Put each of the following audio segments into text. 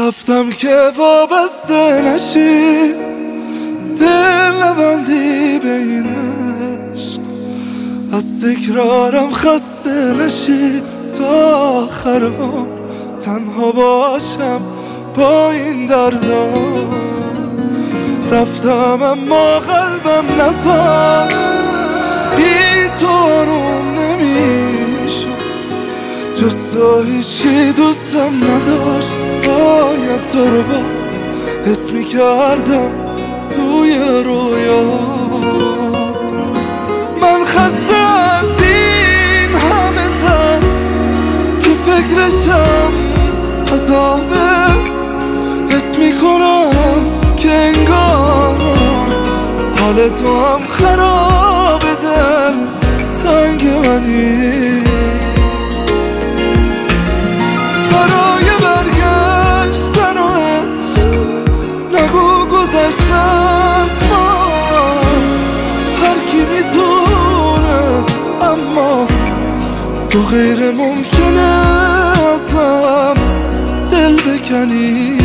رفتم که وابسته نشی، دل نبندی به این عشق، از تکرارم خسته نشی، تا آخر عمر تنها باشم با این دردا. رفتم اما قلبم نذاشت، بی تو آروم نمیشد، جز تو هیچی دوستم نداشت. باید تو رو باز حس میکردم توی رویا. من خسته از این همه دم که فکرشم عذابه، حس میکنم که انگار حال تو هم خراب، دل تنگ منی. برای برگشتن و عشق نگو گذشته از ما، هر کی میتونه اما تو غیر ممکنه ازم دل بکنی.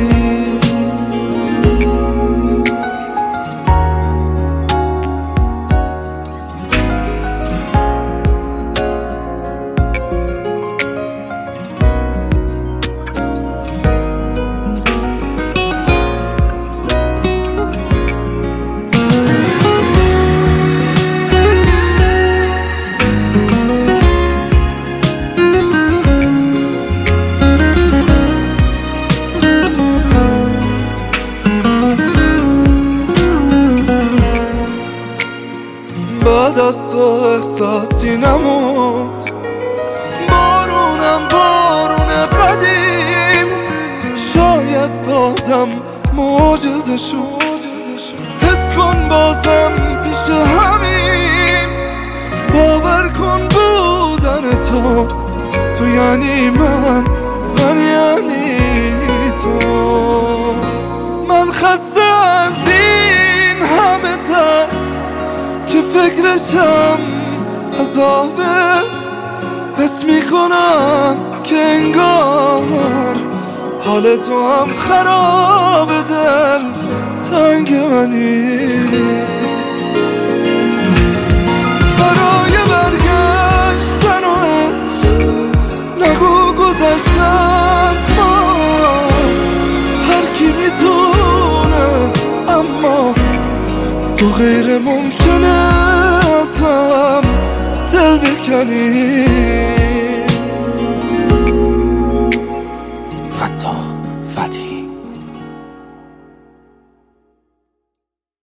بعد از تو احساسی نموند، بارونم بارون قدیم، شاید بازم معجزه شد. حس کن بازم پیش همین، باور کن بودن تو یعنی من یعنی تو. من خسته از این همه درد که فکرشم عذابه، حس میکنم که انگار حال تو هم خراب، دل تنگ منی. برای برگشتن و عشق نگو گذشته از ما، هر کی میتونه اما تو غیر ممکنه ازم دل بکنی.